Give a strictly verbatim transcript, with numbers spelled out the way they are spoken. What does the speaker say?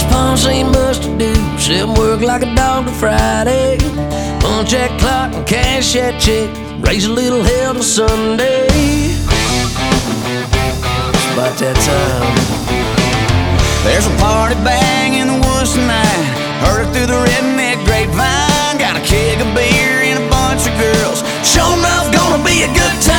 Palms ain't much to do, except work like a dog to Friday. Punch that clock and cash that check, raise a little hell till Sunday. It's about that time. There's a party bang in the woods tonight, heard it through the redneck grapevine. Got a keg of beer and a bunch of girls, sure enough gonna be a good time.